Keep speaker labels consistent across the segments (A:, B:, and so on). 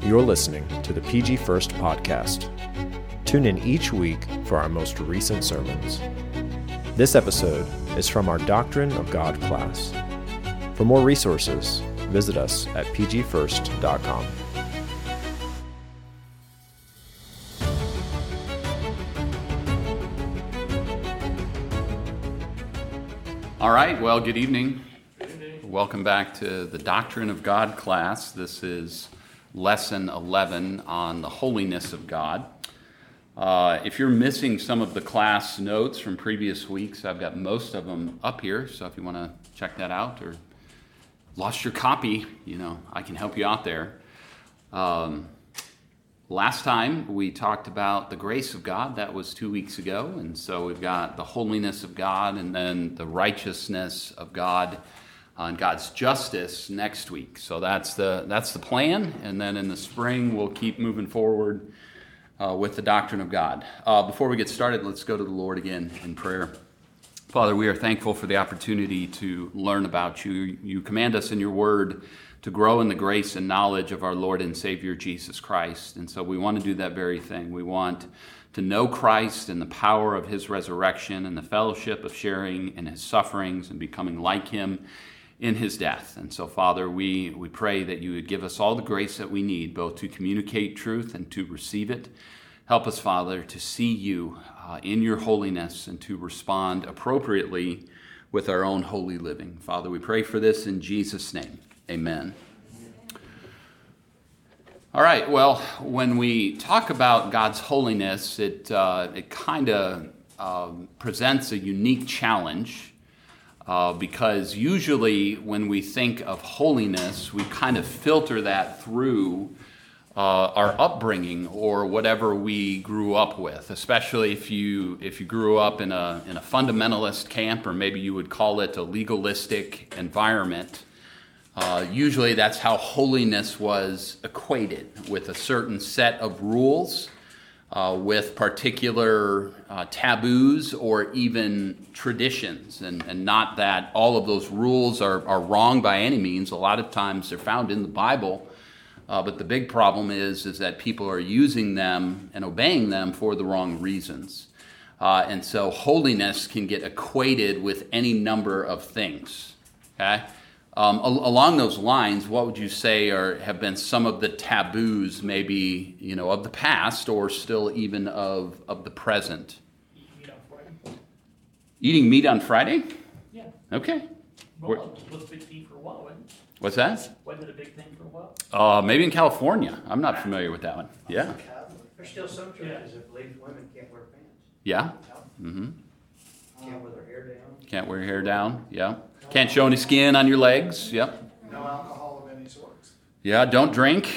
A: You're listening to the PG First podcast. Tune in each week for our most recent sermons. This episode is from our Doctrine of God class. For more resources, visit us at pgfirst.com.
B: All right, well, good evening. Welcome back to the Doctrine of God class. This is lesson 11 on the holiness of God. If you're missing some of the class notes from previous weeks, I've got most of them up here, so if you want to check that out or lost your copy, I can help you out there. Last time we talked about the grace of God. That was 2 weeks ago, and so we've got the holiness of God and then the righteousness of God and God's justice next week. So that's the plan, and then in the spring we'll keep moving forward with the doctrine of God. Before we get started, let's go to the Lord again in prayer. Father, we are thankful for the opportunity to learn about you. You command us in your word to grow in the grace and knowledge of our Lord and Savior Jesus Christ. And so we want to do that very thing. We want to know Christ and the power of his resurrection and the fellowship of sharing in his sufferings and becoming like him in his death. And so, Father, we pray that you would give us all the grace that we need, both to communicate truth and to receive it. Help us, Father, to see you in your holiness and to respond appropriately with our own holy living. Father, we pray for this in Jesus' name. Amen. All right, well, when we talk about God's holiness, it kind of presents a unique challenge because usually when we think of holiness, we kind of filter that through our upbringing or whatever we grew up with, especially if you grew up in a fundamentalist camp, or maybe you would call it a legalistic environment. Usually that's how holiness was equated, with a certain set of rules, with particular taboos or even traditions. And not that all of those rules are wrong by any means. A lot of times they're found in the Bible. But the big problem is that people are using them and obeying them for the wrong reasons. And so holiness can get equated with any number of things. Okay? Along those lines, what would you say have been some of the taboos, maybe, of the past or still even of the present?
C: Eating meat on Friday.
B: Eating meat on Friday?
C: Yeah.
B: Okay.
C: Well, it was a big thing for a while, wasn't it?
B: What's that?
C: Wasn't it a big thing for a while?
B: Maybe in California. I'm not familiar with that one. Yeah.
D: There's still some churches that believe women can't wear pants.
B: Yeah? Mm-hmm.
D: Can't wear their hair down.
B: Can't wear your hair down. Yeah. Can't show any skin on your legs. Yep.
E: No alcohol of any sorts.
B: Yeah, don't drink.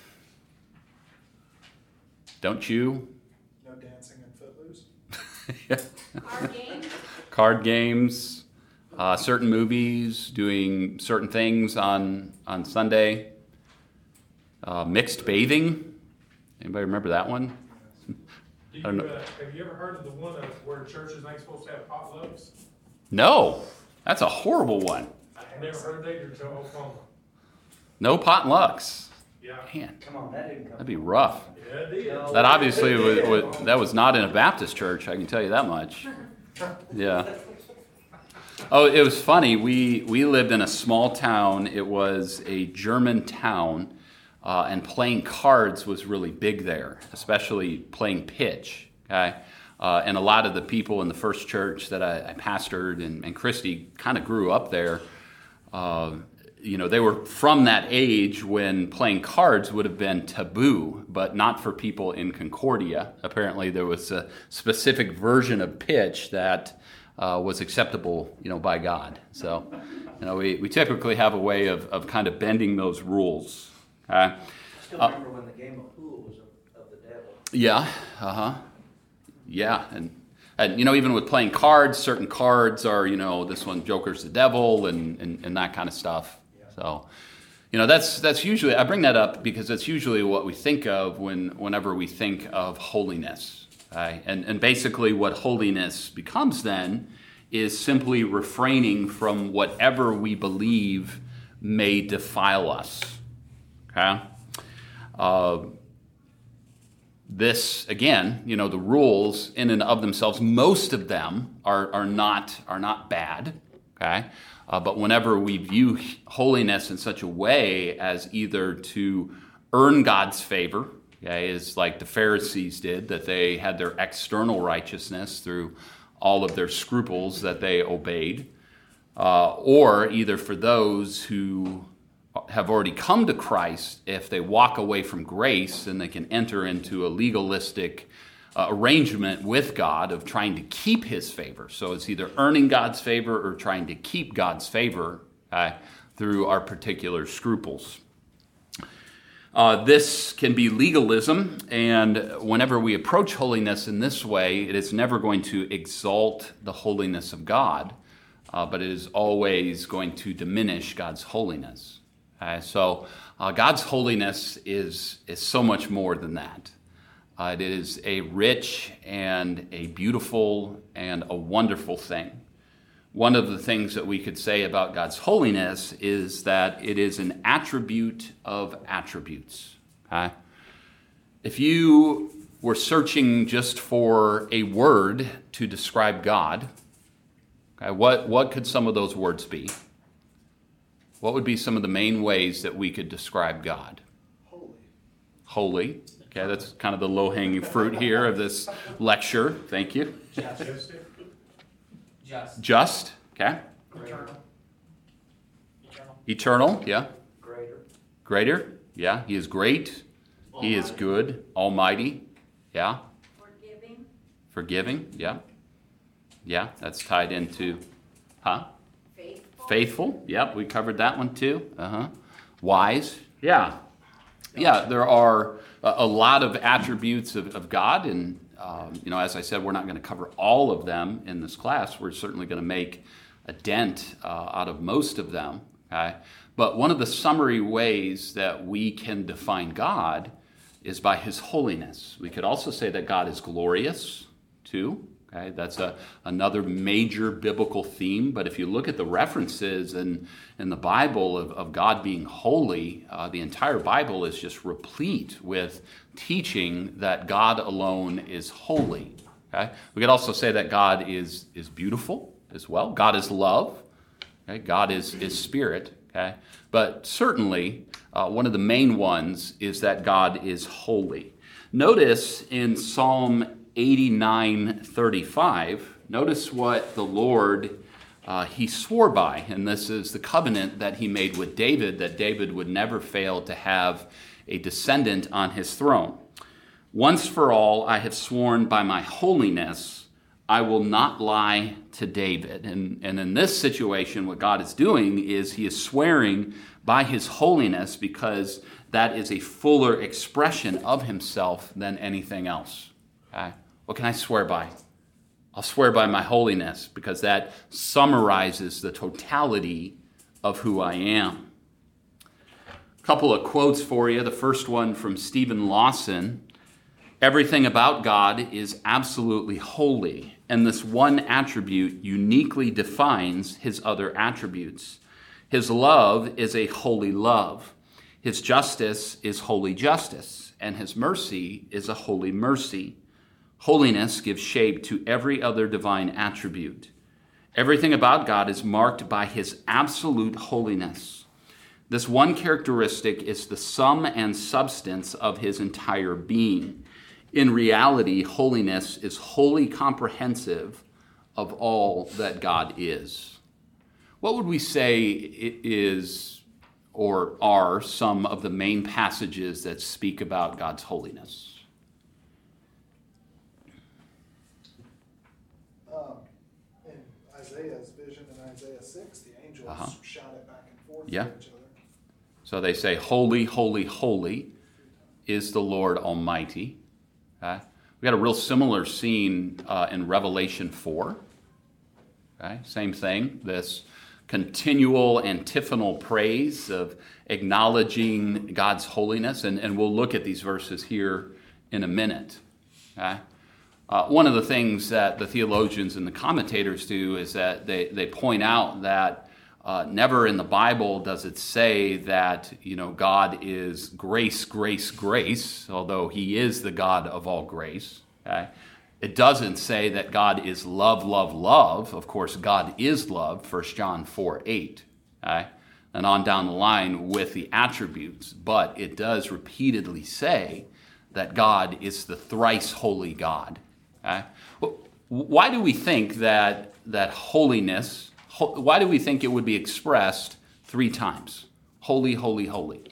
B: Don't chew.
E: No dancing in Footloose.
B: Card games. Certain movies, doing certain things on Sunday. Mixed bathing. Anybody remember that one?
F: Have you ever heard of the one where churches ain't supposed to have potlucks?
B: No. That's a horrible one.
F: I never heard that until Oklahoma.
B: No potlucks.
F: Yeah.
B: Man,
D: Come on, that didn't come.
B: that'd be rough.
F: Yeah, it did.
B: That obviously that was not in a Baptist church, I can tell you that much. Yeah. Oh, it was funny. We lived in a small town. It was a German town, and playing cards was really big there, especially playing pitch. Okay, and a lot of the people in the first church that I pastored and Christy kind of grew up there. They were from that age when playing cards would have been taboo, but not for people in Concordia. Apparently, there was a specific version of pitch that was acceptable, by God. So, we typically have a way of kind of bending those rules.
D: I still remember when the game of pool was of the devil.
B: Yeah, yeah, and even with playing cards, certain cards are, this one Joker's the devil and that kind of stuff. Yeah. So, that's usually, I bring that up because that's usually what we think of whenever we think of holiness. Okay? And basically what holiness becomes then is simply refraining from whatever we believe may defile us. Okay? This, again, the rules in and of themselves, most of them are not bad, okay? But whenever we view holiness in such a way as either to earn God's favor, okay, is like the Pharisees did, that they had their external righteousness through all of their scruples that they obeyed, or either for those who have already come to Christ, if they walk away from grace, then they can enter into a legalistic arrangement with God of trying to keep his favor. So it's either earning God's favor or trying to keep God's favor through our particular scruples. This can be legalism, and whenever we approach holiness in this way, it is never going to exalt the holiness of God, but it is always going to diminish God's holiness. So God's holiness is so much more than that. It is a rich and a beautiful and a wonderful thing. One of the things that we could say about God's holiness is that it is an attribute of attributes. Okay? If you were searching just for a word to describe God, okay, what could some of those words be? What would be some of the main ways that we could describe God? Holy. Okay, that's kind of the low-hanging fruit here of this lecture. Thank you. Just. Okay. Eternal. Yeah. Greater. Yeah. He is great. He is good. Almighty. Yeah. Forgiving. Yeah. Yeah. That's tied into, Faithful. Yep, we covered that one too. Wise. Yeah. Yeah, there are a lot of attributes of God, and as I said, we're not going to cover all of them in this class. We're certainly going to make a dent out of most of them. Okay? But one of the summary ways that we can define God is by his holiness. We could also say that God is glorious too. Okay, that's another major biblical theme. But if you look at the references in the Bible of God being holy, the entire Bible is just replete with teaching that God alone is holy. Okay? We could also say that God is beautiful as well. God is love. Okay? God is spirit. Okay? But certainly, one of the main ones is that God is holy. Notice in Psalm 89:35, notice what the Lord, he swore by, and this is the covenant that he made with David, that David would never fail to have a descendant on his throne. Once for all, I have sworn by my holiness, I will not lie to David. And in this situation, what God is doing is he is swearing by his holiness because that is a fuller expression of himself than anything else. Okay? What can I swear by? I'll swear by my holiness because that summarizes the totality of who I am. A couple of quotes for you. The first one from Stephen Lawson. Everything about God is absolutely holy, and this one attribute uniquely defines his other attributes. His love is a holy love. His justice is holy justice, and his mercy is a holy mercy. Holiness gives shape to every other divine attribute. Everything about God is marked by his absolute holiness. This one characteristic is the sum and substance of his entire being. In reality, holiness is wholly comprehensive of all that God is. What would we say is or are some of the main passages that speak about God's holiness?
E: In Isaiah's vision in Isaiah 6, the angels shout it back and forth to each other.
B: So they say, holy, holy, holy is the Lord Almighty. Okay? We got a real similar scene in Revelation 4. Okay? Same thing, this continual antiphonal praise of acknowledging God's holiness, and we'll look at these verses here in a minute. Okay? One of the things that the theologians and the commentators do is that they point out that Never in the Bible does it say that, God is grace, grace, grace, although he is the God of all grace. Okay? It doesn't say that God is love, love, love. Of course, God is love, 1 John 4:8. Okay? And on down the line with the attributes. But it does repeatedly say that God is the thrice holy God. Okay? Well, why do we think that holiness, why do we think it would be expressed 3 times? Holy, holy, holy.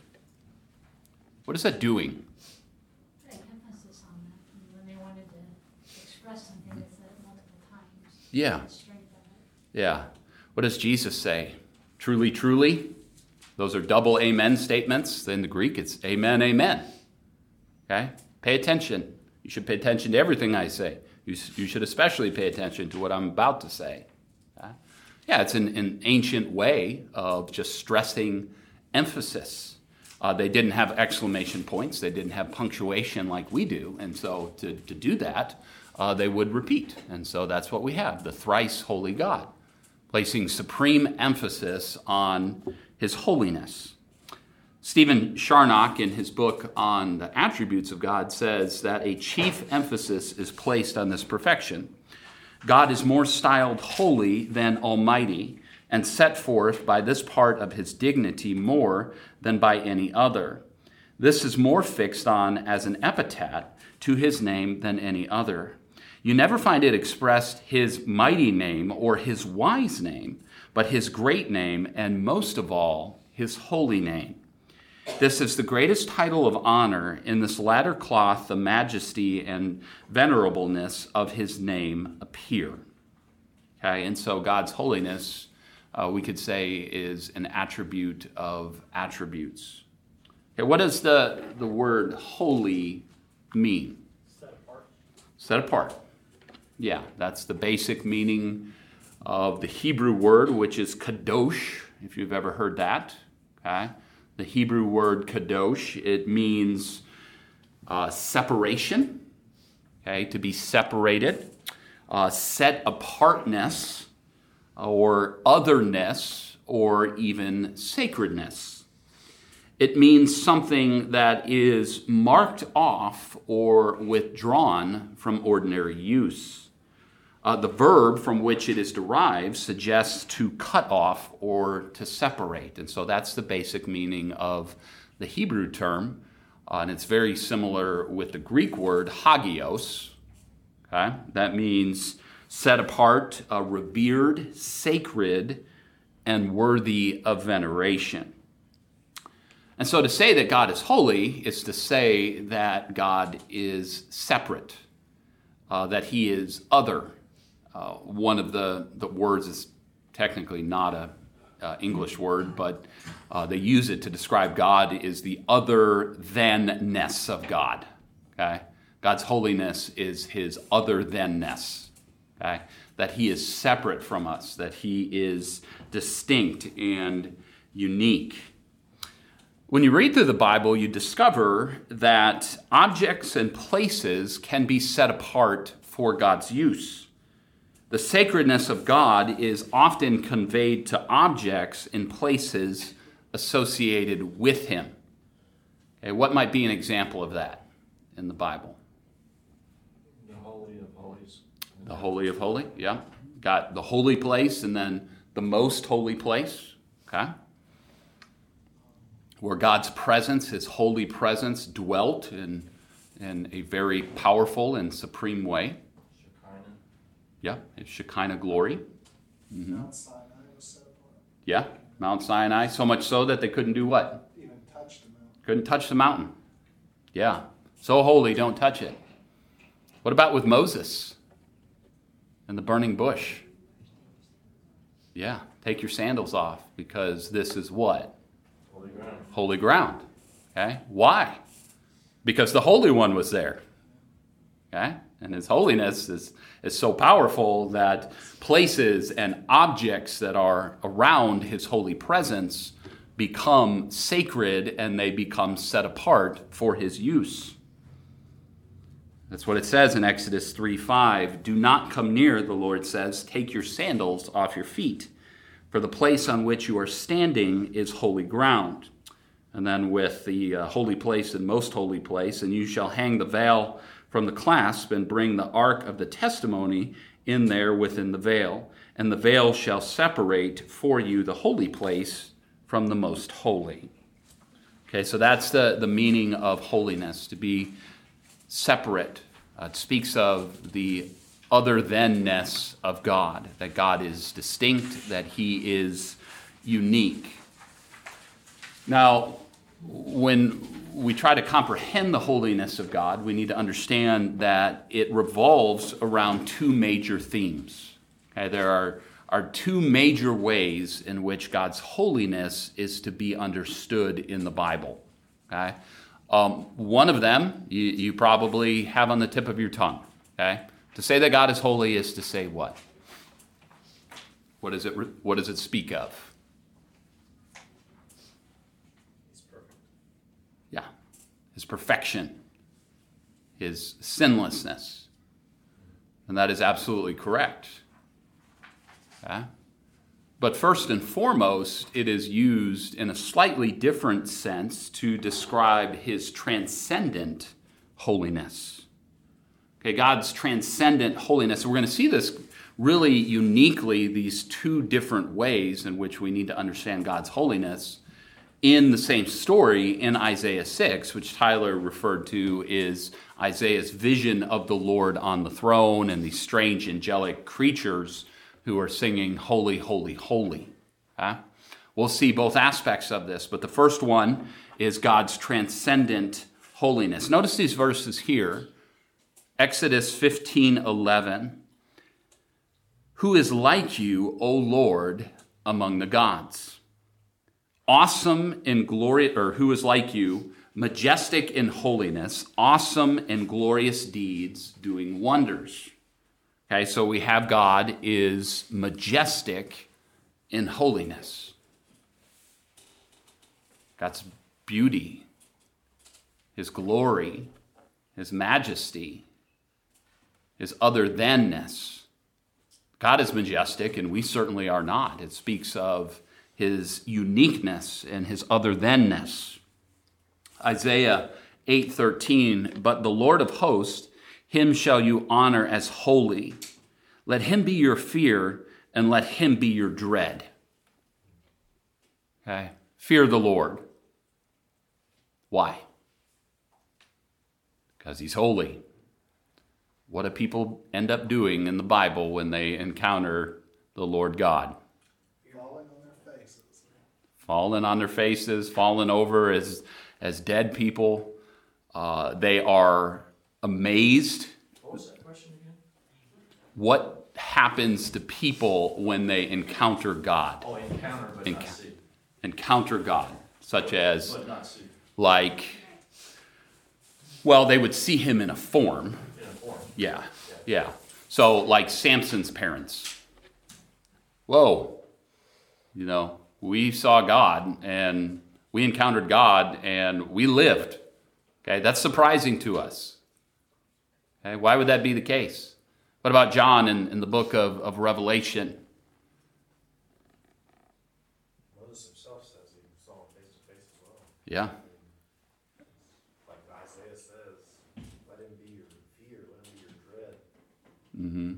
B: What is that doing?
G: Emphasis on that. When they wanted to express something, they said it multiple times.
B: Yeah.
G: Strength of it.
B: Yeah. What does Jesus say? Truly, truly. Those are double amen statements. In the Greek, it's amen, amen. Okay? Pay attention. You should pay attention to everything I say. You should especially pay attention to what I'm about to say. Okay? Yeah, it's an ancient way of just stressing emphasis. They didn't have exclamation points. They didn't have punctuation like we do. And so to do that, they would repeat. And so that's what we have, the thrice holy God, placing supreme emphasis on his holiness. Stephen Charnock, in his book on the attributes of God, says that a chief emphasis is placed on this perfection. God is more styled holy than almighty, and set forth by this part of his dignity more than by any other. This is more fixed on as an epithet to his name than any other. You never find it expressed his mighty name or his wise name, but his great name, and most of all, his holy name. This is the greatest title of honor. In this latter cloth, the majesty and venerableness of his name appear. Okay, and so God's holiness, we could say, is an attribute of attributes. Okay, what does the word holy mean?
C: Set apart.
B: Set apart. Yeah, that's the basic meaning of the Hebrew word, which is kadosh, if you've ever heard that. Okay. The Hebrew word kadosh, it means separation, okay, to be separated, set apartness, or otherness, or even sacredness. It means something that is marked off or withdrawn from ordinary use. The verb from which it is derived suggests to cut off or to separate. And so that's the basic meaning of the Hebrew term. And it's very similar with the Greek word hagios. Okay? That means set apart, revered, sacred, and worthy of veneration. And so to say that God is holy is to say that God is separate, that he is other. One of the words is technically not an English word, but they use it to describe God is the other than-ness of God. Okay? God's holiness is his other than-ness. Okay? That he is separate from us, that he is distinct and unique. When you read through the Bible, you discover that objects and places can be set apart for God's use. The sacredness of God is often conveyed to objects and places associated with him. Okay, what might be an example of that in the Bible?
D: The Holy of Holies.
B: The Holy of Holies, yeah. Got the holy place and then the most holy place, okay? Where God's presence, his holy presence, dwelt in a very powerful and supreme way. Yeah, it's Shekinah glory. Mm-hmm.
E: Mount Sinai was set apart.
B: Yeah, Mount Sinai, so much so that they couldn't do what?
E: Even touch the mountain.
B: Couldn't touch the mountain. Yeah, so holy, don't touch it. What about with Moses and the burning bush? Yeah, take your sandals off because this is what?
D: Holy ground.
B: Holy ground. Okay, why? Because the Holy One was there. Okay, and his holiness is so powerful that places and objects that are around his holy presence become sacred and they become set apart for his use. That's what it says in Exodus 3:5. Do not come near, the Lord says. Take your sandals off your feet. For the place on which you are standing is holy ground. And then with the holy place and most holy place, and you shall hang the veil from the clasp and bring the ark of the testimony in there within the veil. And the veil shall separate for you the holy place from the most holy. Okay, so that's the meaning of holiness, to be separate. It speaks of the other-than-ness of God, that God is distinct, that he is unique. Now, when we try to comprehend the holiness of God, we need to understand that it revolves around two major themes. Okay, there are two major ways in which God's holiness is to be understood in the Bible. Okay, one of them you probably have on the tip of your tongue. Okay, to say that God is holy is to say what? What does it speak of? Yeah, his perfection, his sinlessness. And that is absolutely correct. Okay? But first and foremost, it is used in a slightly different sense to describe his transcendent holiness. Okay, God's transcendent holiness. We're going to see this really uniquely, these two different ways in which we need to understand God's holiness in the same story in Isaiah 6, which Tyler referred to is Isaiah's vision of the Lord on the throne and these strange angelic creatures who are singing, holy, holy, holy. Okay? We'll see both aspects of this, but the first one is God's transcendent holiness. Notice these verses here. Exodus 15:11. Who is like you, O Lord, among the gods? Awesome in glory, or who is like you, majestic in holiness, awesome in glorious deeds, doing wonders. Okay, so we have God is majestic in holiness. God's beauty, his glory, his majesty, his other-than-ness. God is majestic, and we certainly are not. It speaks of his uniqueness and his other-than-ness. Isaiah 8:13, but the Lord of hosts, him shall you honor as holy. Let him be your fear, and let him be your dread. Okay? Fear the Lord. Why? Because he's holy. What do people end up doing in the Bible when they encounter the Lord God? Falling on their faces, falling over as dead people. They are amazed.
D: What was that question again?
B: What happens to people when they encounter God?
D: Oh, encounter, but not see.
B: Encounter God, such as,
D: But not see.
B: like, well, they would see him in a form.
D: In a form.
B: Yeah. So, like Samson's parents. Whoa. We saw God, and we encountered God, and we lived. Okay, that's surprising to us. Okay, why would that be the case? What about John in the book of Revelation?
H: Moses himself says he saw him face to face as well.
B: Yeah.
H: Like Isaiah says, let him be your fear, let him be your dread.
B: Mm-hmm.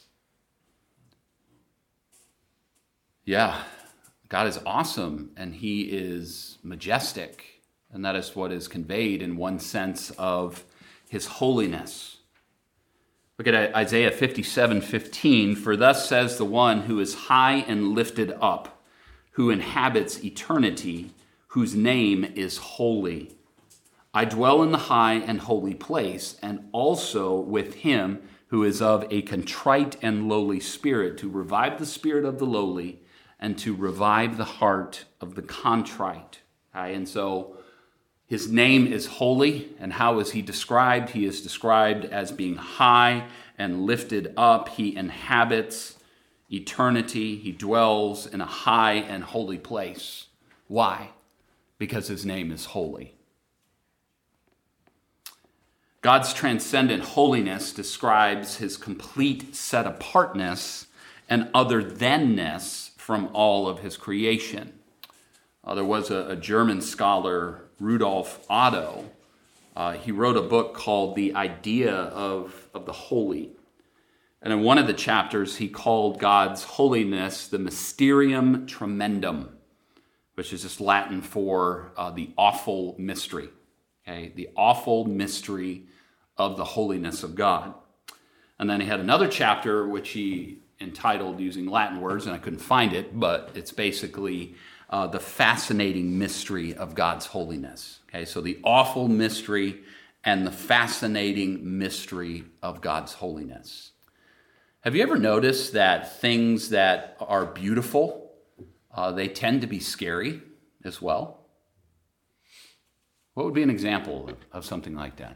B: Yeah. God is awesome, and he is majestic, and that is what is conveyed in one sense of his holiness. Look at Isaiah 57:15. For thus says the one who is high and lifted up, who inhabits eternity, whose name is holy. I dwell in the high and holy place, and also with him who is of a contrite and lowly spirit, to revive the spirit of the lowly, and to revive the heart of the contrite. Okay? And so his name is holy, and how is he described? He is described as being high and lifted up. He inhabits eternity. He dwells in a high and holy place. Why? Because his name is holy. God's transcendent holiness describes his complete set-apartness and other-than-ness from all of his creation. There was a German scholar, Rudolf Otto. He wrote a book called The Idea of the Holy. And in one of the chapters, he called God's holiness the Mysterium Tremendum, which is just Latin for the awful mystery. Okay, the awful mystery of the holiness of God. And then he had another chapter which he entitled, using Latin words, and I couldn't find it, but it's basically the fascinating mystery of God's holiness. Okay, so the awful mystery and the fascinating mystery of God's holiness. Have you ever noticed that things that are beautiful, they tend to be scary as well? What would be an example of something like that?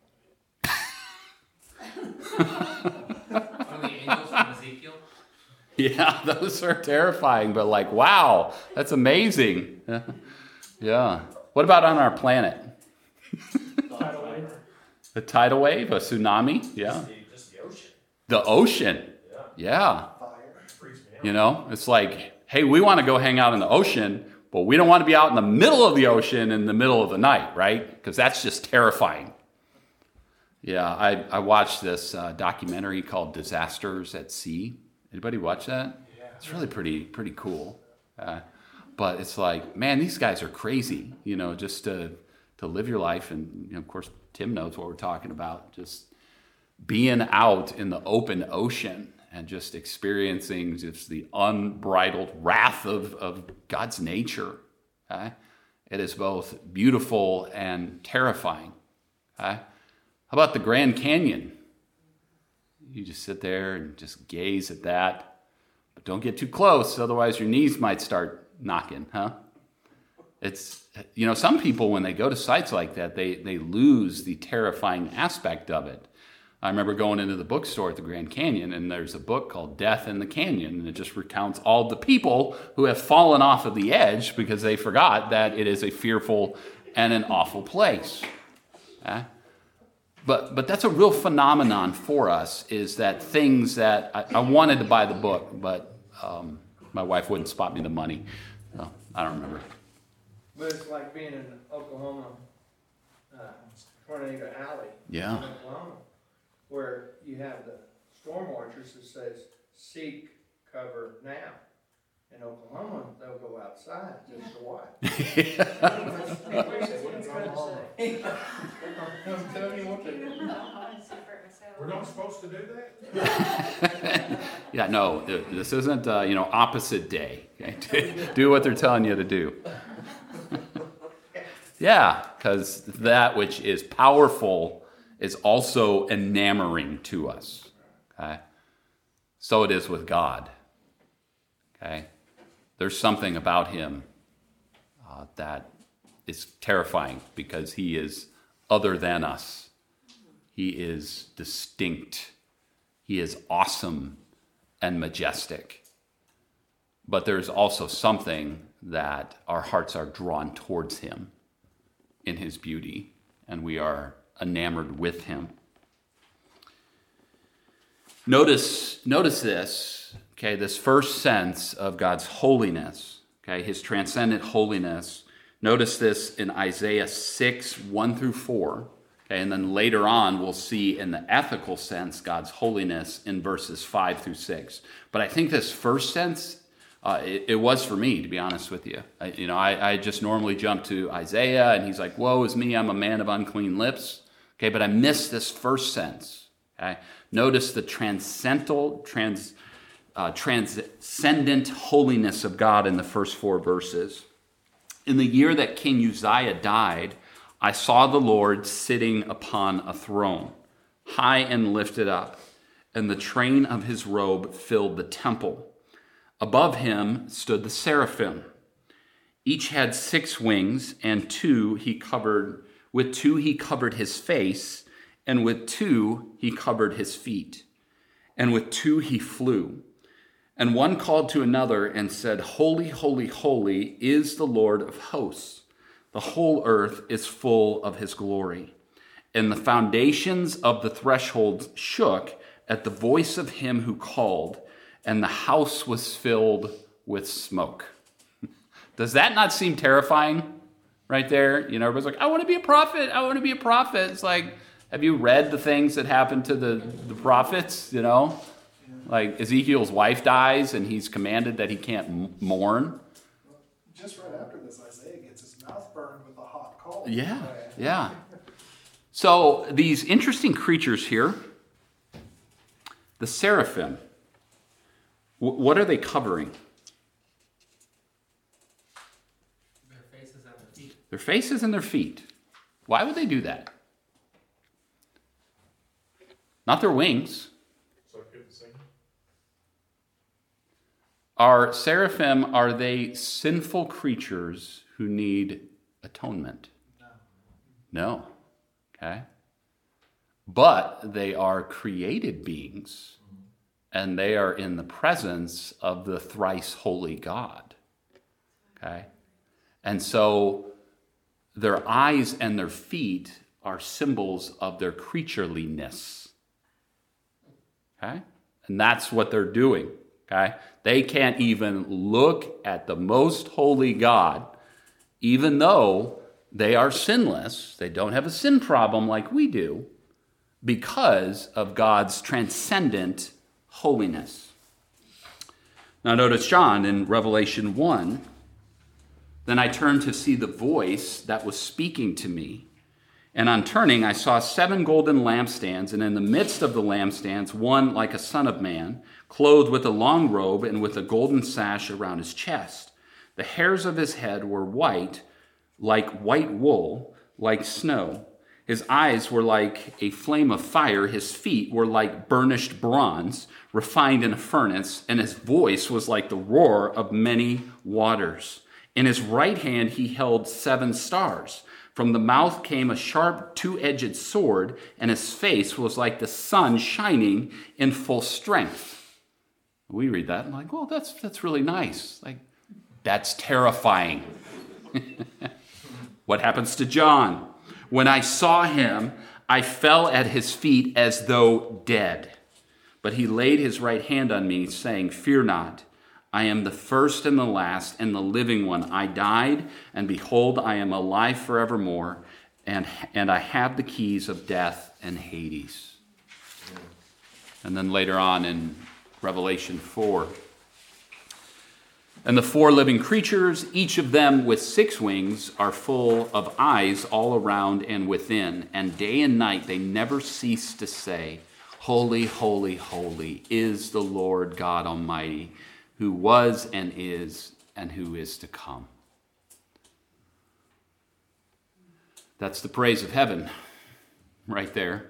I: One of the angels from Ezekiel?
B: Yeah, those are terrifying, but like, wow, that's amazing. Yeah. What about on our planet?
C: Tidal wave.
B: The tidal wave, a tsunami? Yeah.
H: Just the ocean.
B: The ocean. Yeah.
H: Freaks me out.
B: You know, it's like, hey, we want to go hang out in the ocean, but we don't want to be out in the middle of the ocean in the middle of the night, right? Because that's just terrifying. Yeah, I watched this documentary called Disasters at Sea. Anybody watch that? Yeah. It's really pretty cool. But it's like, man, these guys are crazy, you know, just to live your life. And, you know, of course, Tim knows what we're talking about. Just being out in the open ocean and just experiencing just the unbridled wrath of God's nature. Okay? It is both beautiful and terrifying. Okay? How about the Grand Canyon? You just sit there and just gaze at that. But don't get too close, otherwise your knees might start knocking, huh? It's, you know, some people, when they go to sites like that, they lose the terrifying aspect of it. I remember going into the bookstore at the Grand Canyon, and there's a book called Death in the Canyon, and it just recounts all the people who have fallen off of the edge because they forgot that it is a fearful and an awful place. Okay? But that's a real phenomenon for us, is that things that I wanted to buy the book, but my wife wouldn't spot me the money. So I don't remember.
D: But it's like being in Oklahoma, Tornado Alley.
B: Yeah.
D: In Oklahoma, where you have the storm watchers that says, seek cover now. In Oklahoma, they'll go outside just to watch. I'm telling you what they do.
F: We're not supposed to do that?
B: Yeah, no, this isn't, opposite day. Okay? Do what they're telling you to do. Yeah, because that which is powerful is also enamoring to us. Okay? So it is with God. Okay? There's something about him that is terrifying because he is other than us. He is distinct. He is awesome and majestic. But there's also something that our hearts are drawn towards him in his beauty, and we are enamored with him. Notice this, okay, this first sense of God's holiness, okay, his transcendent holiness. Notice this in Isaiah 6, 1 through 4. Okay, and then later on, we'll see in the ethical sense God's holiness in verses 5 through 6. But I think this first sense, it was for me, to be honest with you. I just normally jump to Isaiah, and he's like, woe is me, I'm a man of unclean lips. Okay, but I missed this first sense. Okay, notice the transcendent holiness of God in the first 4 verses. In the year that King Uzziah died, I saw the Lord sitting upon a throne, high and lifted up, and the train of his robe filled the temple. Above him stood the seraphim. Each had 6 wings, and with 2 he covered his face, and with 2 he covered his feet, and with 2 he flew. And one called to another and said, Holy, holy, holy is the Lord of hosts. The whole earth is full of his glory. And the foundations of the thresholds shook at the voice of him who called, and the house was filled with smoke. Does that not seem terrifying right there? You know, everybody's like, I want to be a prophet. I want to be a prophet. It's like, have you read the things that happened to the prophets, you know? Like Ezekiel's wife dies and he's commanded that he can't mourn.
E: Just right after this, Isaiah gets his mouth burned with a hot coal.
B: Yeah. So these interesting creatures here, the seraphim, what are they covering?
C: Their faces and their feet.
B: Their faces and their feet. Why would they do that? Not their wings.
F: So I couldn't sing.
B: Are seraphim, are they sinful creatures who need atonement? No. Okay. But they are created beings, and they are in the presence of the thrice holy God. Okay. And so their eyes and their feet are symbols of their creatureliness. Okay? And that's what they're doing. Okay? They can't even look at the most holy God, even though they are sinless. They don't have a sin problem like we do because of God's transcendent holiness. Now notice John in Revelation 1. Then I turned to see the voice that was speaking to me. And on turning, I saw 7 golden lampstands, and in the midst of the lampstands, one like a son of man, clothed with a long robe and with a golden sash around his chest. The hairs of his head were white, like white wool, like snow. His eyes were like a flame of fire. His feet were like burnished bronze, refined in a furnace, and his voice was like the roar of many waters. In his right hand he held 7 stars. From the mouth came a sharp 2-edged sword, and his face was like the sun shining in full strength. We read that and like, well, that's really nice. Like, that's terrifying. What happens to John? When I saw him, I fell at his feet as though dead. But he laid his right hand on me, saying, Fear not. I am the first and the last and the living one. I died, and behold, I am alive forevermore, and I have the keys of death and Hades. And then later on in Revelation 4, and the 4 living creatures, each of them with 6 wings, are full of eyes all around and within, and day and night they never cease to say, Holy, holy, holy is the Lord God Almighty, who was and who is to come. That's the praise of heaven right there.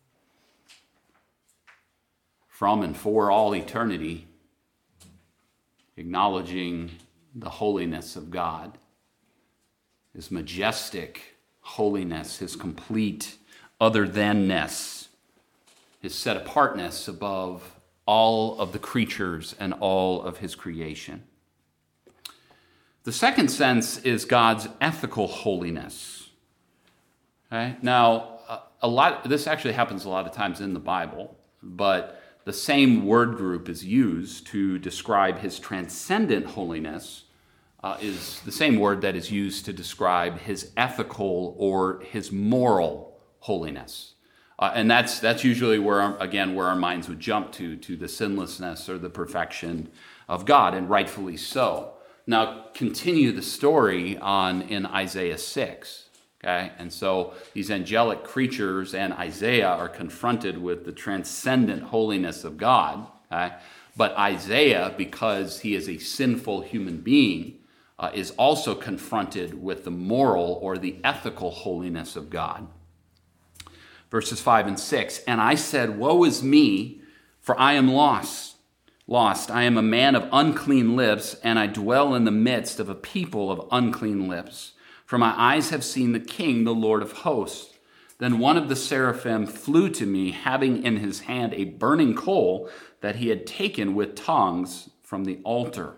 B: From and for all eternity, acknowledging the holiness of God, his majestic holiness, his complete other-than-ness, his set-apartness above all of the creatures and all of his creation. The second sense is God's ethical holiness. Okay? Now, this actually happens a lot of times in the Bible, but the same word group is used to describe his transcendent holiness, is the same word that is used to describe his ethical or his moral holiness. And that's usually where our minds would jump to the sinlessness or the perfection of God, and rightfully so. Now, continue the story in Isaiah 6. Okay? And so these angelic creatures and Isaiah are confronted with the transcendent holiness of God. Okay? But Isaiah, because he is a sinful human being, is also confronted with the moral or the ethical holiness of God. Verses 5 and 6, and I said, Woe is me, for I am lost. I am a man of unclean lips, and I dwell in the midst of a people of unclean lips. For my eyes have seen the King, the Lord of hosts. Then one of the seraphim flew to me, having in his hand a burning coal that he had taken with tongs from the altar.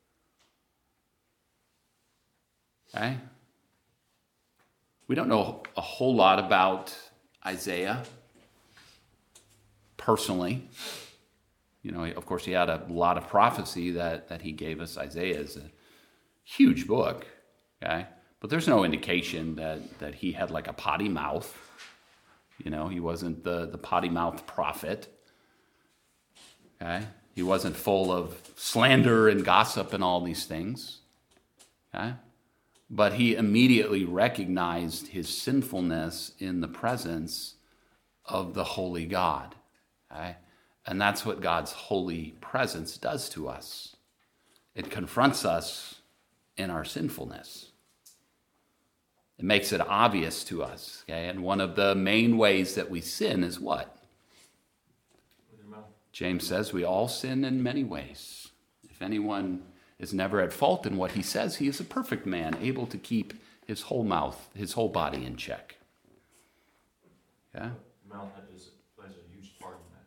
B: Okay? We don't know a whole lot about Isaiah personally. Of course, he had a lot of prophecy that he gave us. Isaiah is a huge book, okay? But there's no indication that he had like a potty mouth. He wasn't the potty mouth prophet, okay? He wasn't full of slander and gossip and all these things, okay? But he immediately recognized his sinfulness in the presence of the holy God, okay? And that's what God's holy presence does to us. It confronts us in our sinfulness. It makes it obvious to us, okay? And one of the main ways that we sin is what?
F: With your mouth.
B: James says we all sin in many ways. If anyone is never at fault in what he says, he is a perfect man, able to keep his whole mouth, his whole body in check. Yeah?
H: Mouth plays a huge part in that.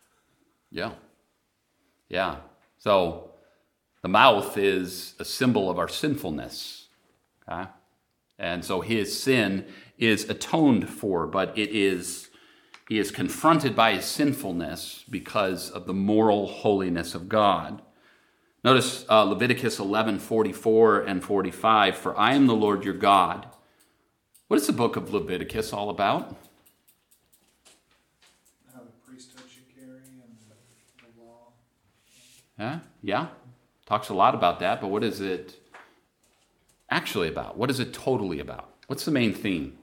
B: Yeah. So the mouth is a symbol of our sinfulness. Okay? And so his sin is atoned for, but he is confronted by his sinfulness because of the moral holiness of God. Notice Leviticus 11:44 and 45, "For I am the Lord your God." What is the book of Leviticus all about?
E: How the priesthood should carry and the law.
B: Yeah. Talks a lot about that, but what is it actually about? What is it totally about? What's the main theme?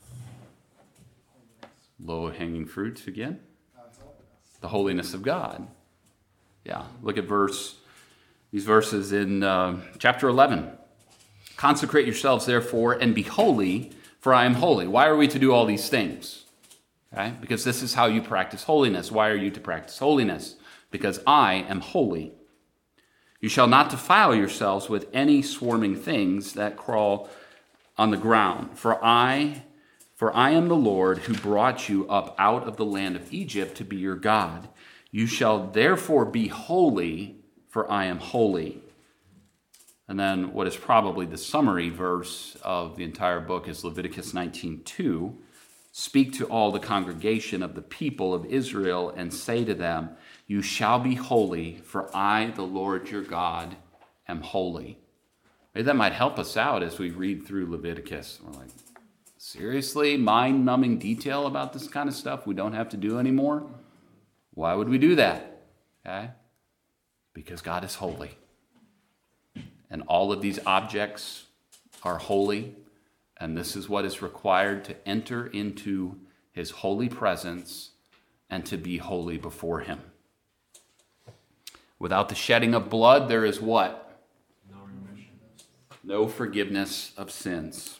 B: Low-hanging fruits again?
E: God's holiness.
B: The holiness of God. Yeah, look at these verses in chapter 11. "Consecrate yourselves, therefore, and be holy, for I am holy." Why are we to do all these things? Okay? Because this is how you practice holiness. Why are you to practice holiness? Because I am holy. "You shall not defile yourselves with any swarming things that crawl on the ground. For I am the Lord who brought you up out of the land of Egypt to be your God. You shall therefore be holy, for I am holy." And then what is probably the summary verse of the entire book is Leviticus 19:2. "Speak to all the congregation of the people of Israel and say to them, you shall be holy, for I, the Lord your God, am holy." Maybe that might help us out as we read through Leviticus. We're like, seriously? Mind-numbing detail about this kind of stuff we don't have to do anymore? Why would we do that? Okay? Because God is holy. And all of these objects are holy. And this is what is required to enter into his holy presence and to be holy before him. Without the shedding of blood, there is what?
H: No remission.
B: No forgiveness of sins.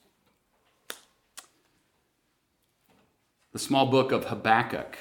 B: The small book of Habakkuk.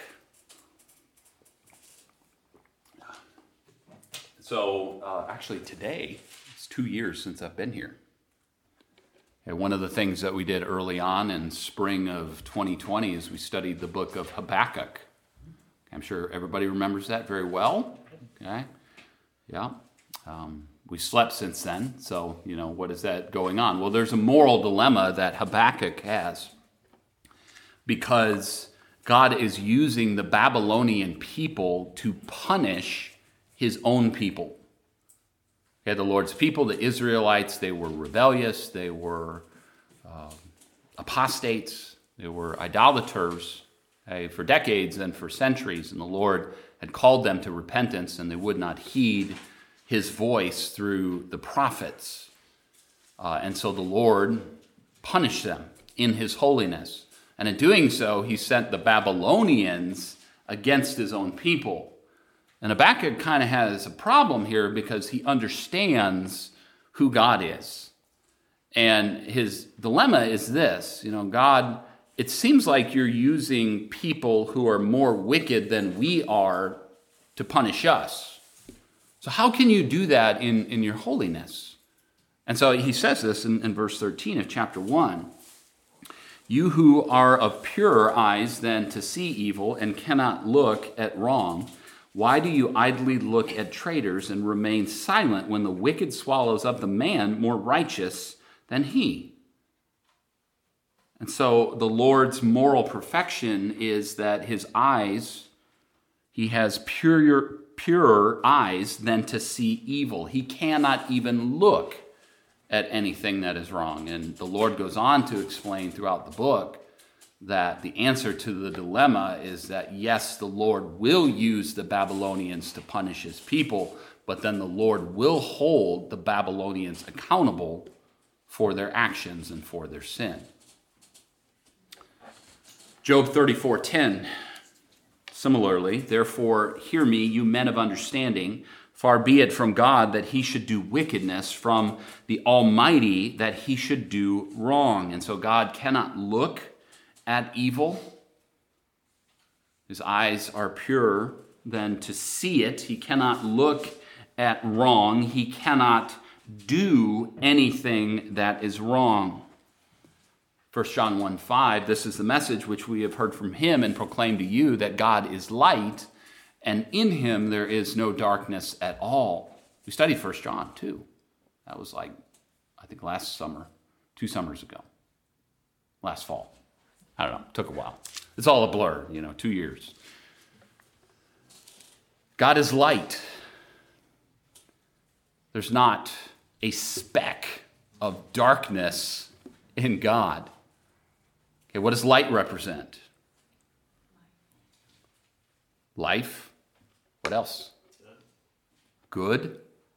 B: So, actually today, it's 2 years since I've been here. And one of the things that we did early on in spring of 2020 is we studied the book of Habakkuk. I'm sure everybody remembers that very well. Okay? Yeah. We slept since then, so, what is that going on? Well, there's a moral dilemma that Habakkuk has because God is using the Babylonian people to punish his own people. Okay, the Lord's people, the Israelites, they were rebellious, they were apostates, they were idolaters for decades and for centuries, and the Lord had called them to repentance, and they would not heed his voice through the prophets. And so the Lord punished them in his holiness. And in doing so, he sent the Babylonians against his own people. And Habakkuk kind of has a problem here because he understands who God is. And his dilemma is this, God, it seems like you're using people who are more wicked than we are to punish us. So how can you do that in your holiness? And so he says this in verse 13 of chapter 1. "You who are of purer eyes than to see evil and cannot look at wrong, why do you idly look at traitors and remain silent when the wicked swallows up the man more righteous than he?" And so the Lord's moral perfection is that his eyes, he has purer purer eyes than to see evil. He cannot even look at anything that is wrong. And the Lord goes on to explain throughout the book that the answer to the dilemma is that, yes, the Lord will use the Babylonians to punish his people, but then the Lord will hold the Babylonians accountable for their actions and for their sin. Job 34:10, similarly, therefore hear me, you men of understanding, far be it from God that he should do wickedness, from the Almighty that he should do wrong. And so God cannot look at evil. His eyes are purer than to see it. He cannot look at wrong. He cannot do anything that is wrong. 1 John 1:5, this is the message which we have heard from him and proclaim to you, that God is light, and in him there is no darkness at all. We studied 1 John too. That was I think last summer, 2 summers ago, last fall. I don't know, it took a while. It's all a blur, 2 years. God is light. There's not a speck of darkness in God. Okay, what does light represent? Life. What else? Good.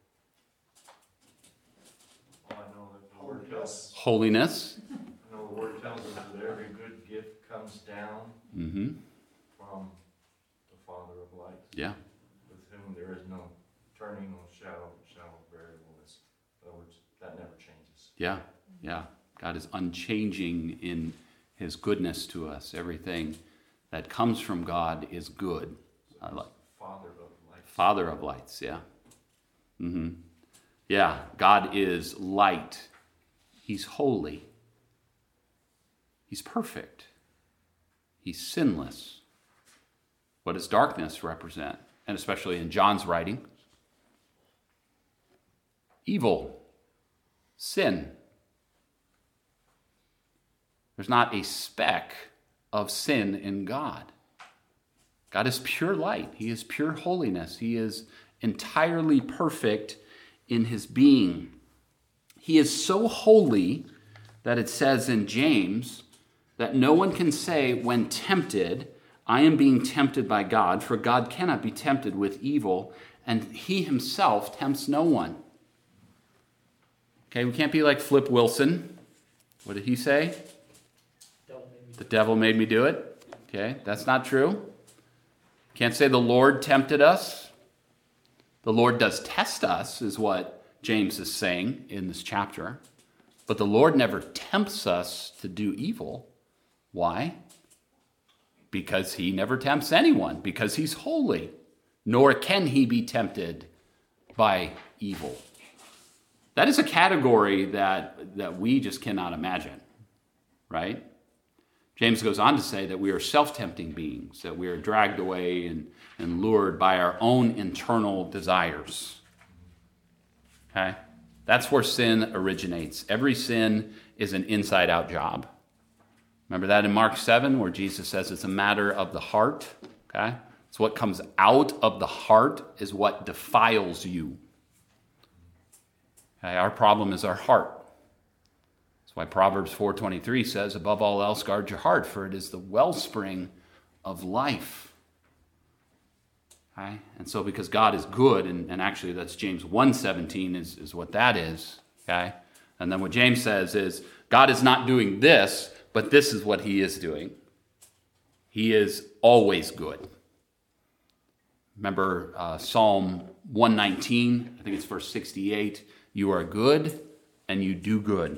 H: Well, I know that the Word tells,
B: Holiness.
H: I know the Word tells us that every good gift comes down from the Father of lights.
B: Yeah.
H: With whom there is no turning, no shadow of variableness. In other words, that never changes.
B: Yeah. God is unchanging in his goodness to us. Everything that comes from God is good. I like
H: Father of lights.
B: Father of lights, yeah. Yeah, God is light. He's holy. He's perfect. He's sinless. What does darkness represent? And especially in John's writing, evil, sin. There's not a speck of sin in God. God is pure light. He is pure holiness. He is entirely perfect in his being. He is so holy that it says in James that no one can say when tempted, I am being tempted by God, for God cannot be tempted with evil, and he himself tempts no one. Okay, we can't be like Flip Wilson. What did he say? The devil made me do it. Okay, that's not true. Can't say the Lord tempted us. The Lord does test us, is what James is saying in this chapter. But the Lord never tempts us to do evil. Why? Because he never tempts anyone, because he's holy. Nor can he be tempted by evil. That is a category that we just cannot imagine, right? James goes on to say that we are self-tempting beings, that we are dragged away and lured by our own internal desires. Okay? That's where sin originates. Every sin is an inside-out job. Remember that in Mark 7 where Jesus says it's a matter of the heart? Okay? It's what comes out of the heart is what defiles you. Okay? Our problem is our heart. That's why Proverbs 4:23 says, above all else, guard your heart, for it is the wellspring of life. Okay? And so because God is good, and actually that's James 1:17 is what that is. Okay? And then what James says is, God is not doing this, but this is what he is doing. He is always good. Remember Psalm 119, I think it's verse 68, you are good and you do good.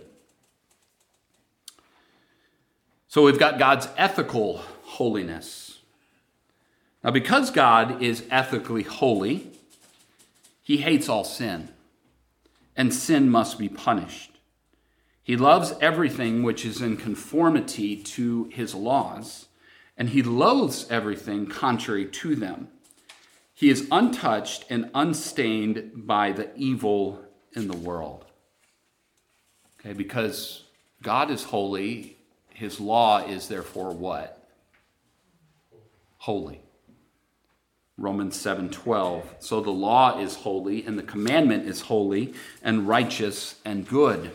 B: So we've got God's ethical holiness. Now, because God is ethically holy, he hates all sin, and sin must be punished. He loves everything which is in conformity to his laws, and he loathes everything contrary to them. He is untouched and unstained by the evil in the world. Okay, because God is holy, his law is therefore what? Holy. Romans 7:12. So the law is holy, and the commandment is holy, and righteous, and good.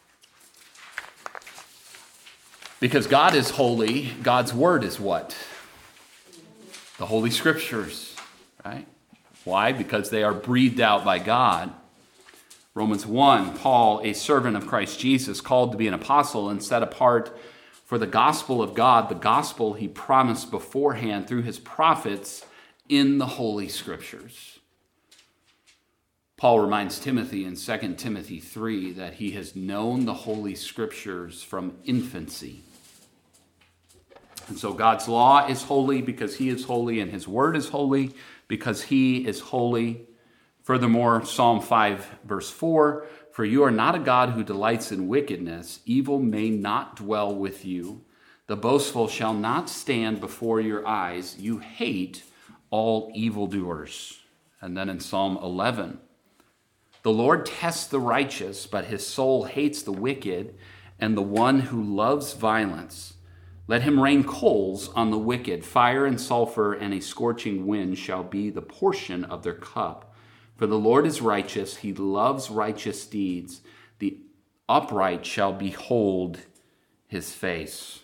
B: Because God is holy, God's word is what? The Holy Scriptures, right? Why? Because they are breathed out by God. Romans 1, Paul, a servant of Christ Jesus, called to be an apostle and set apart for the gospel of God, the gospel he promised beforehand through his prophets in the Holy Scriptures. Paul reminds Timothy in 2 Timothy 3 that he has known the Holy Scriptures from infancy. And so God's law is holy because he is holy, and his word is holy because he is holy. Furthermore, Psalm 5, verse 4, for you are not a God who delights in wickedness. Evil may not dwell with you. The boastful shall not stand before your eyes. You hate all evildoers. And then in Psalm 11, the Lord tests the righteous, but his soul hates the wicked and the one who loves violence. Let him rain coals on the wicked. Fire and sulfur and a scorching wind shall be the portion of their cup. For the Lord is righteous. He loves righteous deeds. The upright shall behold his face.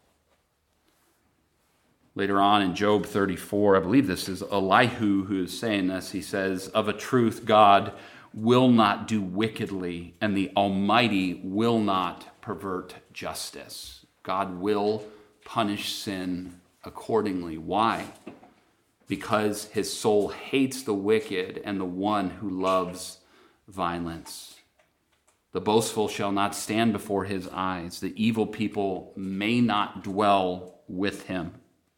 B: Later on in Job 34, I believe this is Elihu who is saying this. He says, of a truth, God will not do wickedly, and the Almighty will not pervert justice. God will punish sin accordingly. Why? Because his soul hates the wicked and the one who loves violence. The boastful shall not stand before his eyes. The evil people may not dwell with him.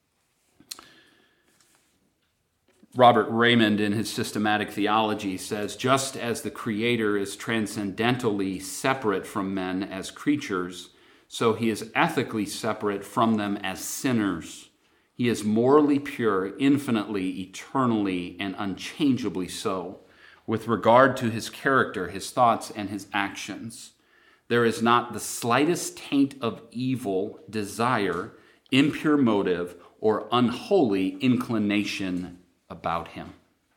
B: Robert Raymond, in his systematic theology, says, just as the Creator is transcendentally separate from men as creatures, so he is ethically separate from them as sinners. He is morally pure, infinitely, eternally, and unchangeably so, with regard to his character, his thoughts, and his actions. There is not the slightest taint of evil, desire, impure motive, or unholy inclination about him.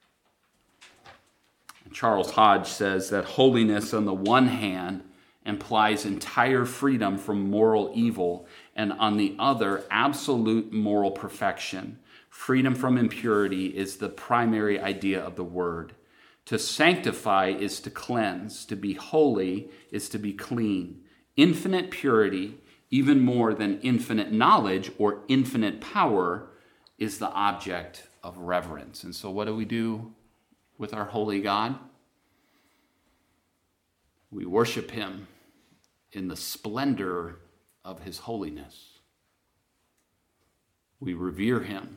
B: Charles Hodge says that holiness on the one hand implies entire freedom from moral evil, and on the other, absolute moral perfection. Freedom from impurity is the primary idea of the word. To sanctify is to cleanse. To be holy is to be clean. Infinite purity, even more than infinite knowledge or infinite power, is the object of reverence. And so what do we do with our holy God? We worship him in the splendor of his holiness. We revere him.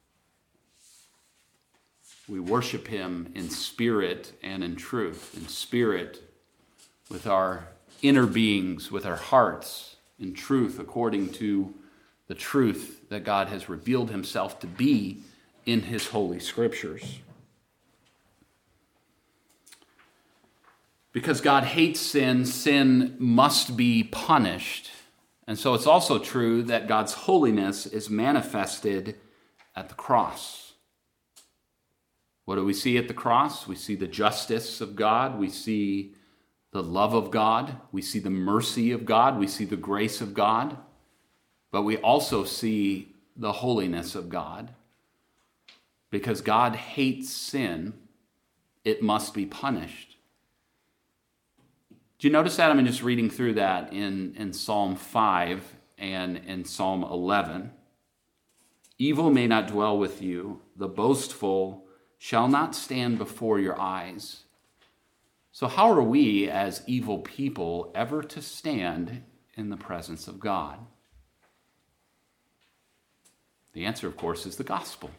B: We worship him in spirit and in truth. In spirit with our inner beings, with our hearts, in truth according to the truth that God has revealed himself to be in his holy scriptures. Because God hates sin, sin must be punished. And so it's also true that God's holiness is manifested at the cross. What do we see at the cross? We see the justice of God. We see the love of God. We see the mercy of God. We see the grace of God. But we also see the holiness of God. Because God hates sin, it must be punished. Do you notice that? I'm just reading through that in Psalm 5 and in Psalm 11. Evil may not dwell with you. The boastful shall not stand before your eyes. So how are we as evil people ever to stand in the presence of God? The answer, of course, is the gospel.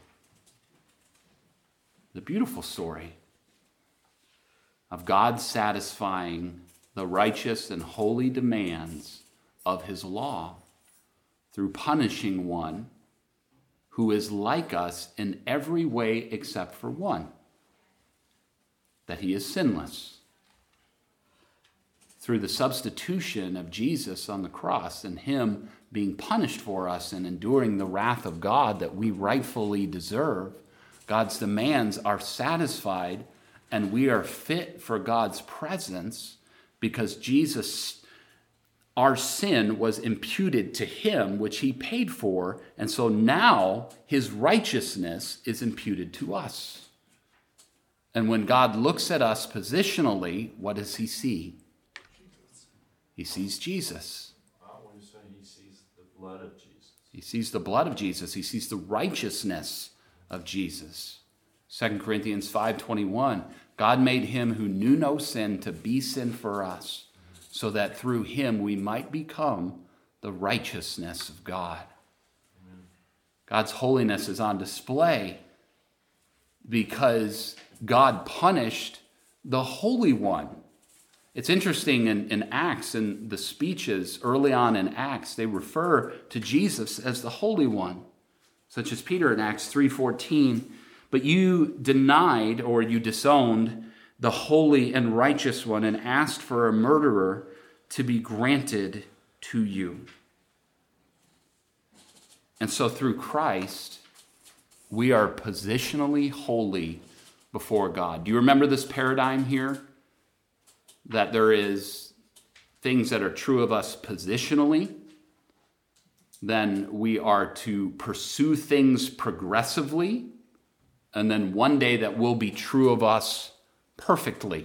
B: The beautiful story of God satisfying the righteous and holy demands of his law through punishing one who is like us in every way except for one, that he is sinless. Through the substitution of Jesus on the cross and him being punished for us and enduring the wrath of God that we rightfully deserve, God's demands are satisfied, and we are fit for God's presence because Jesus, our sin was imputed to him, which he paid for, and so now his righteousness is imputed to us. And when God looks at us positionally, what does he see? He sees Jesus.
H: I always say he sees the blood of Jesus.
B: He sees the blood of Jesus. He sees the righteousness of Jesus. 2 Corinthians 5:21, God made him who knew no sin to be sin for us, so that through him we might become the righteousness of God. Amen. God's holiness is on display because God punished the Holy One. It's interesting in Acts, in the speeches early on in Acts, they refer to Jesus as the Holy One, such as Peter in Acts 3:14. But you denied, or you disowned, the holy and righteous one and asked for a murderer to be granted to you. And so through Christ, we are positionally holy before God. Do you remember this paradigm here? That there is things that are true of us positionally, then we are to pursue things progressively, and then one day that will be true of us perfectly.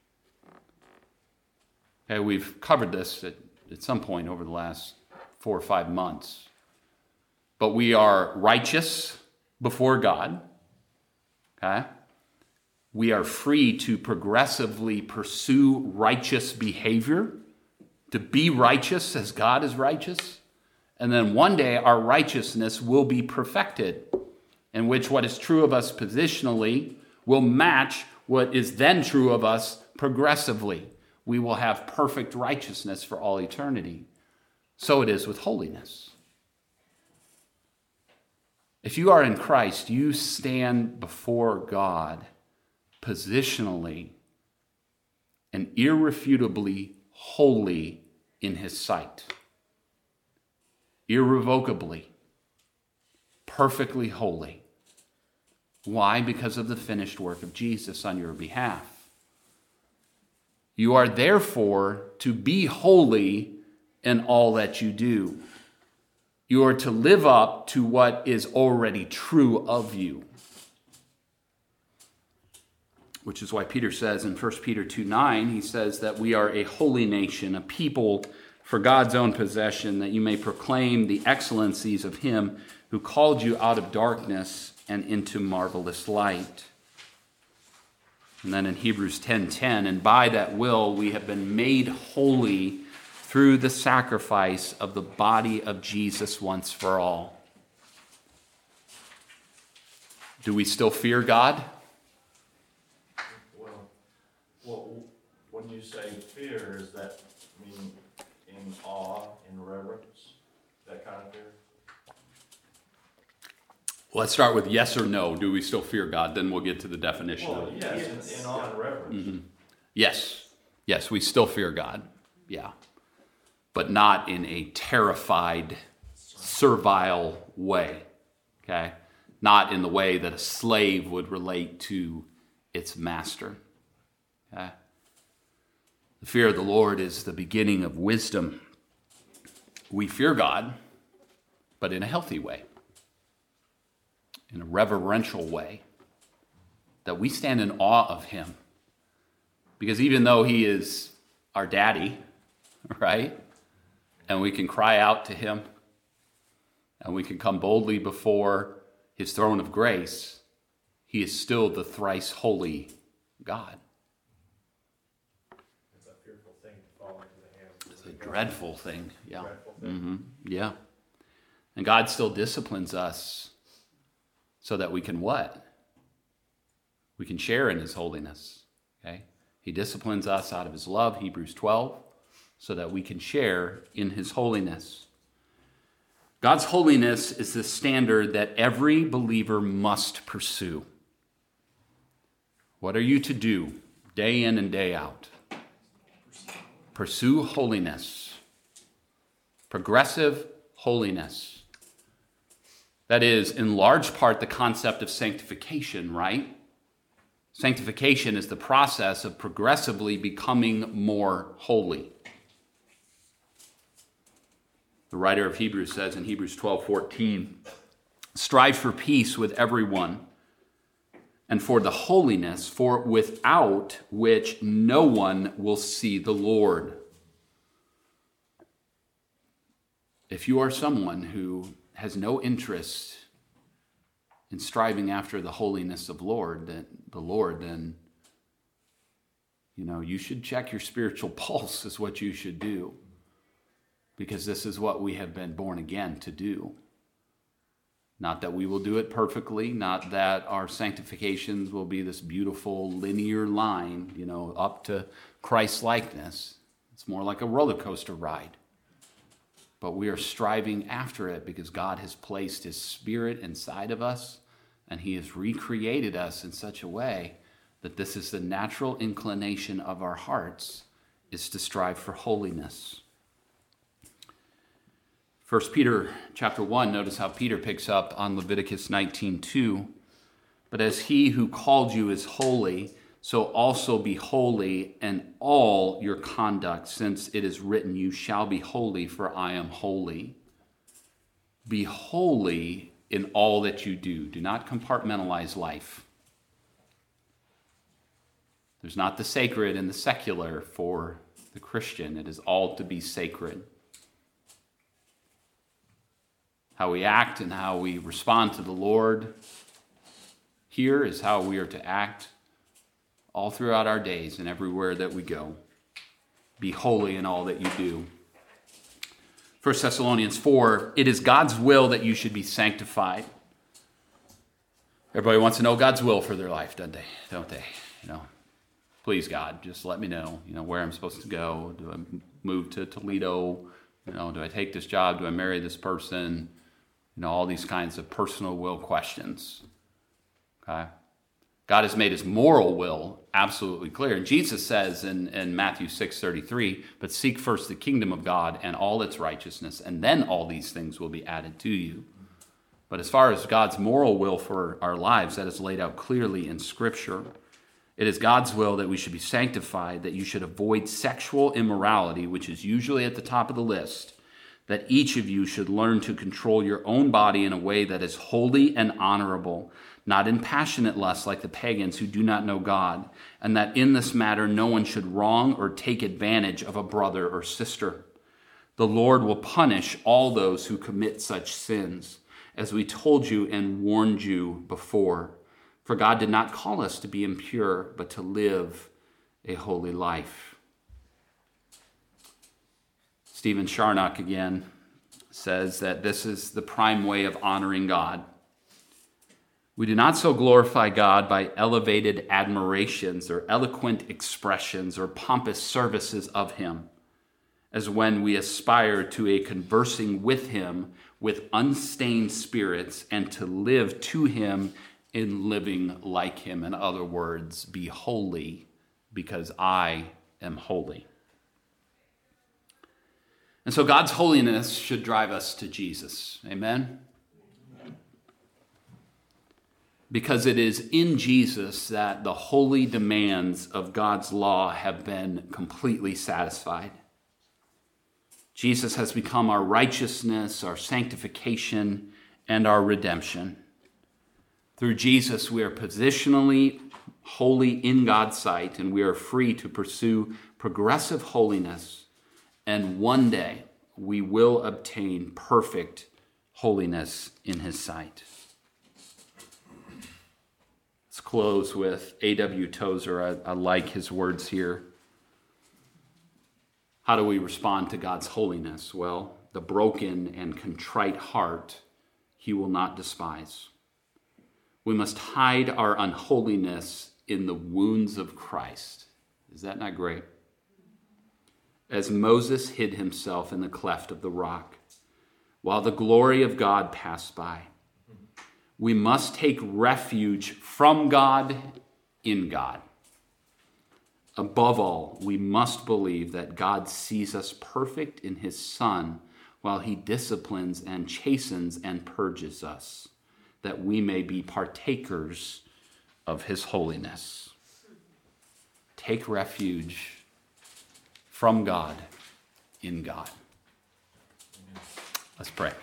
B: Okay, we've covered this at some point over the last 4 or 5 months. But we are righteous before God. Okay? We are free to progressively pursue righteous behavior, to be righteous as God is righteous. And then one day our righteousness will be perfected, in which what is true of us positionally will match what is then true of us progressively. We will have perfect righteousness for all eternity. So it is with holiness. If you are in Christ, you stand before God positionally and irrefutably holy in his sight. Irrevocably, perfectly holy. Why? Because of the finished work of Jesus on your behalf. You are therefore to be holy in all that you do. You are to live up to what is already true of you. Which is why Peter says in 1 Peter 2:9, he says that we are a holy nation, a people for God's own possession, that you may proclaim the excellencies of him who called you out of darkness and into marvelous light. And then in Hebrews 10:10, and by that will we have been made holy through the sacrifice of the body of Jesus once for all. Do we still fear God?
H: Well, when you say fear, does that mean in awe, in reverence, that kind of fear?
B: Let's start with yes or no. Do we still fear God? Then we'll get to the definition
H: Well,
B: of it.
H: yes, in awe and reverence.
B: Mm-hmm. Yes, we still fear God. Yeah. But not in a terrified, servile way. Okay? Not in the way that a slave would relate to its master. Okay? The fear of the Lord is the beginning of wisdom. We fear God, but in a healthy way. In a reverential way, that we stand in awe of him. Because even though he is our daddy, right? And we can cry out to him, and we can come boldly before his throne of grace, he is still the thrice holy God.
F: It's a fearful thing to fall into the hands of
B: It's a dreadful thing, yeah.
F: dreadful thing.
B: Mm-hmm. Yeah. And God still disciplines us so that we can what? We can share in his holiness. Okay? He disciplines us out of his love, Hebrews 12, so that we can share in his holiness. God's holiness is the standard that every believer must pursue. What are you to do day in and day out? Pursue holiness. Progressive holiness. That is, in large part, the concept of sanctification, right? Sanctification is the process of progressively becoming more holy. The writer of Hebrews says in Hebrews 12:14, strive for peace with everyone and for the holiness, for without which no one will see the Lord. If you are someone who has no interest in striving after the holiness of the Lord, then you should check your spiritual pulse is what you should do. Because this is what we have been born again to do. Not that we will do it perfectly, not that our sanctifications will be this beautiful linear line, up to Christ-likeness. It's more like a roller coaster ride. But we are striving after it because God has placed His Spirit inside of us, and He has recreated us in such a way that this is the natural inclination of our hearts, is to strive for holiness. 1 Peter chapter 1, notice how Peter picks up on Leviticus 19:2. But as He who called you is holy, so also be holy in all your conduct, since it is written, you shall be holy, for I am holy. Be holy in all that you do. Do not compartmentalize life. There's not the sacred and the secular for the Christian. It is all to be sacred. How we act and how we respond to the Lord here is how we are to act all throughout our days and everywhere that we go. Be holy in all that you do. 1 Thessalonians 4, it is God's will that you should be sanctified. Everybody wants to know God's will for their life, don't they? Please, God, just let me know, where I'm supposed to go. Do I move to Toledo? Do I take this job? Do I marry this person? All these kinds of personal will questions. Okay? God has made His moral will absolutely clear. And Jesus says in Matthew 6:33, but seek first the kingdom of God and all its righteousness, and then all these things will be added to you. But as far as God's moral will for our lives, that is laid out clearly in Scripture. It is God's will that we should be sanctified, that you should avoid sexual immorality, which is usually at the top of the list, that each of you should learn to control your own body in a way that is holy and honorable, not in passionate lust like the pagans who do not know God, and that in this matter no one should wrong or take advantage of a brother or sister. The Lord will punish all those who commit such sins, as we told you and warned you before. For God did not call us to be impure, but to live a holy life. Stephen Charnock again says that this is the prime way of honoring God. We do not so glorify God by elevated admirations or eloquent expressions or pompous services of Him, as when we aspire to a conversing with Him with unstained spirits and to live to Him in living like Him. In other words, be holy because I am holy. And so God's holiness should drive us to Jesus. Amen? Because it is in Jesus that the holy demands of God's law have been completely satisfied. Jesus has become our righteousness, our sanctification, and our redemption. Through Jesus, we are positionally holy in God's sight, and we are free to pursue progressive holiness. And one day, we will obtain perfect holiness in His sight. Let's close with A.W. Tozer. I like his words here. How do we respond to God's holiness? Well, the broken and contrite heart He will not despise. We must hide our unholiness in the wounds of Christ. Is that not great? As Moses hid himself in the cleft of the rock, while the glory of God passed by. We must take refuge from God in God. Above all, we must believe that God sees us perfect in His Son, while he disciplines and chastens and purges us, that we may be partakers of his holiness. Take refuge from God in God. Let's pray.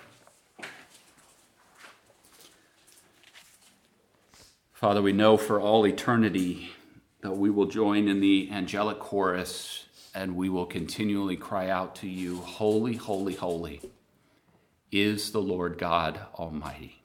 B: Father, we know for all eternity that we will join in the angelic chorus and we will continually cry out to you, holy, holy, holy is the Lord God Almighty.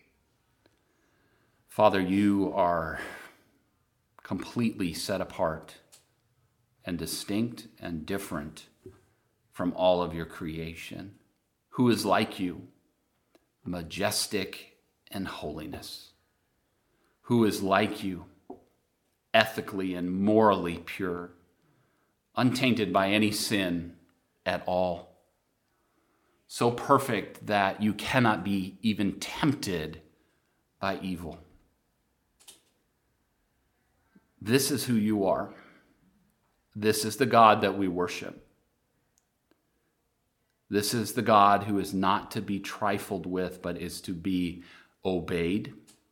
B: Father, you are completely set apart and distinct and different from all of your creation. Who is like you, majestic in holiness? Who is like you, ethically and morally pure, untainted by any sin at all? So perfect that you cannot be even tempted by evil. This is who you are. This is the God that we worship. This is the God who is not to be trifled with, but is to be obeyed,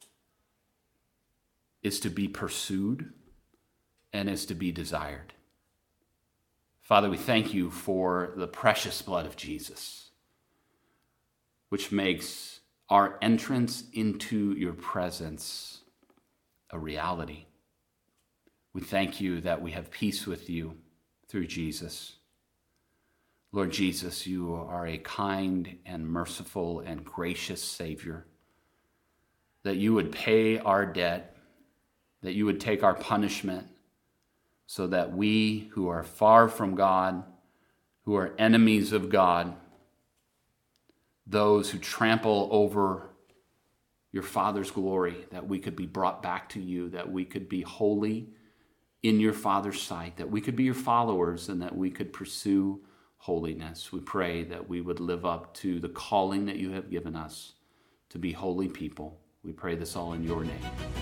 B: is to be pursued, and is to be desired. Father, we thank you for the precious blood of Jesus, which makes our entrance into your presence a reality. We thank you that we have peace with you through Jesus. Lord Jesus, you are a kind and merciful and gracious Savior, that you would pay our debt, that you would take our punishment, so that we who are far from God, who are enemies of God, those who trample over your Father's glory, that we could be brought back to you, that we could be holy in your Father's sight, that we could be your followers, and that we could pursue holiness. We pray that we would live up to the calling that you have given us to be holy people. We pray this all in your name.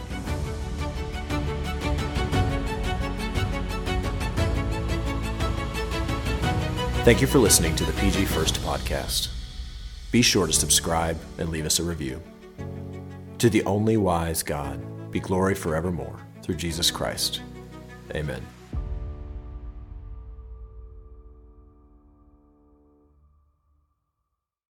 A: Thank you for listening to the PG First podcast. Be sure to subscribe and leave us a review. To the only wise God, be glory forevermore through Jesus Christ. Amen.